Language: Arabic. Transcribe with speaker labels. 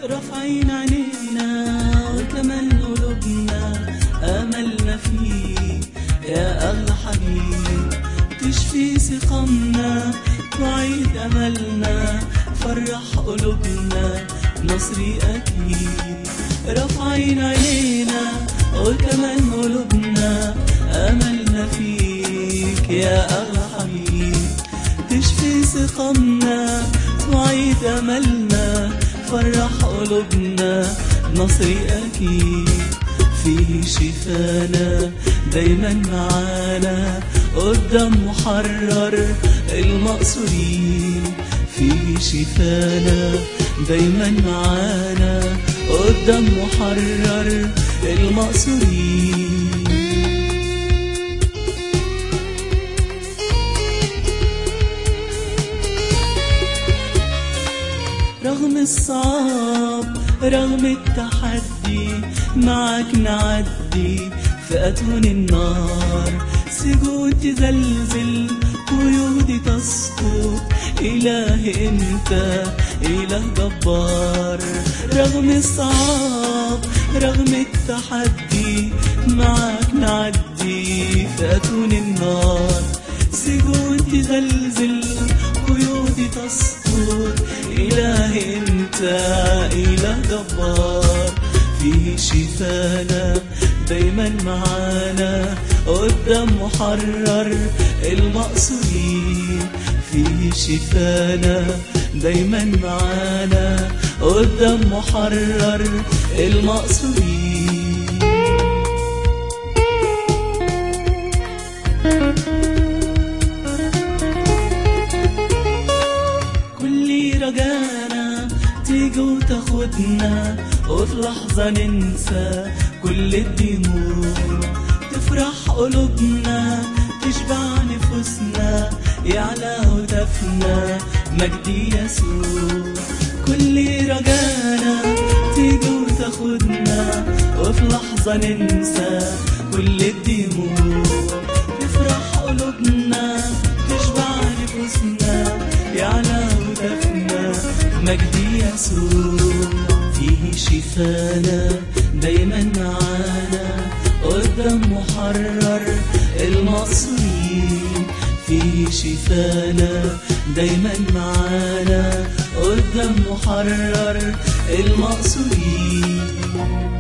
Speaker 1: رافعين عينينا وكمان قلوبنا أملنا فيك يا أغلى حبيب، تشفي سقامنا تعيد أملنا، فرح قلوبنا نصري أكيد. رافعين عينينا وكمان قلوبنا أملنا فيك يا أغلى حبيب، تشفي سقامنا تعيد أملنا، فرح قلوبنا نصري أكيد. فيه شفانا دايما معانا قدام محرر المقصورين، فيه شفانا دايما معانا قدام محرر المقصورين. رغم الصعاب رغم التحدي معاك نعدي في أتون النار، سجود تزلزل قيودي تسقط، إله أنت إله جبار. رغم الصعاب رغم التحدي معاك نعدي في أتون النار، سجود تزلزل قيودي تسقط، إله أنت إله جبار. فيه شفانا دايما معانا قدام محرر المقصورين، فيه شفانا دايما معانا قدام محرر المقصورين. كل رجانا تيجي وتاخدنا وفي لحظة ننسى كل الدموع، تفرح قلوبنا تشبع نفوسنا يعلى هتافنا مجد يسوع. كل رجانا تيجي وتاخدنا وفي لحظة ننسى كل الدموع، تفرح قلوبنا تشبع نفوسنا يعلى هتافنا مجد يسوع. فيه شفانا دايما معانا قدام محرر المقصورين، فيه شفانا دايما معانا قدام محرر المقصورين.